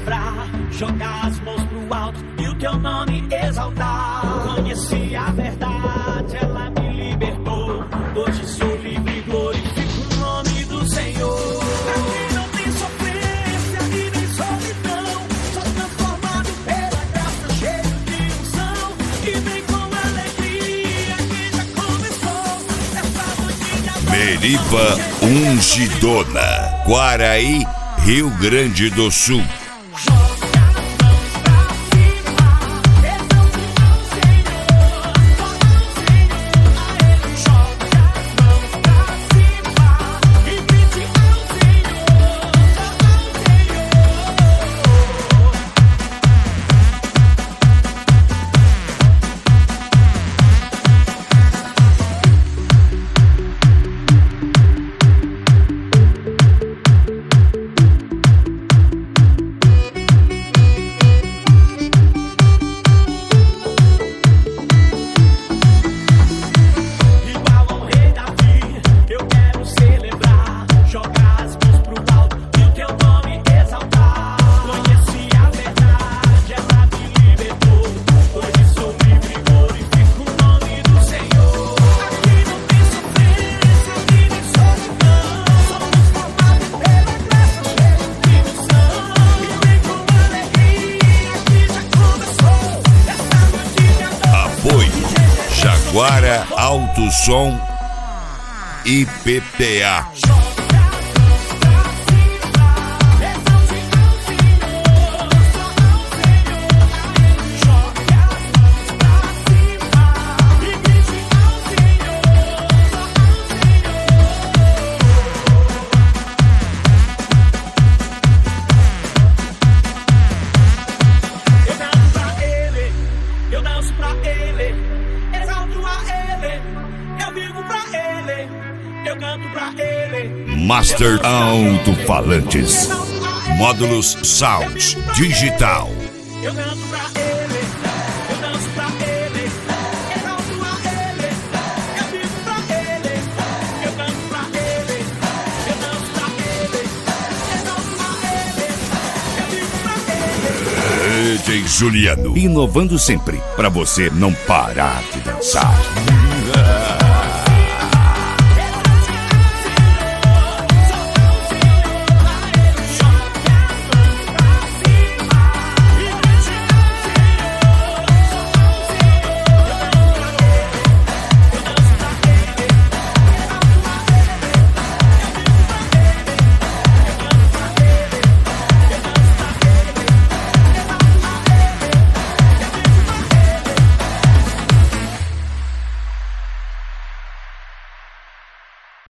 celebrar, jogar as mãos pro alto e o teu nome exaltar. Conheci a verdade, ela me libertou. Hoje sou livre e glorifico o nome do Senhor. Aqui não tem sofrência e nem solidão, só transformado pela graça, cheio de unção. E vem com alegria que já começou essa noite. Meriva Ungidona, Quaraí, Rio Grande do Sul. Jaguara Alto Som IPTA. Master Alto-Falantes, Módulos Sound Digital. Eu canto pra ele, eu danço pra ele, exalto a ele, eu vivo pra ele, eu canto pra ele, eu danço pra ele, exalto a ele, eu vivo pra ele. DJ Juliano, inovando sempre, pra você não parar de dançar.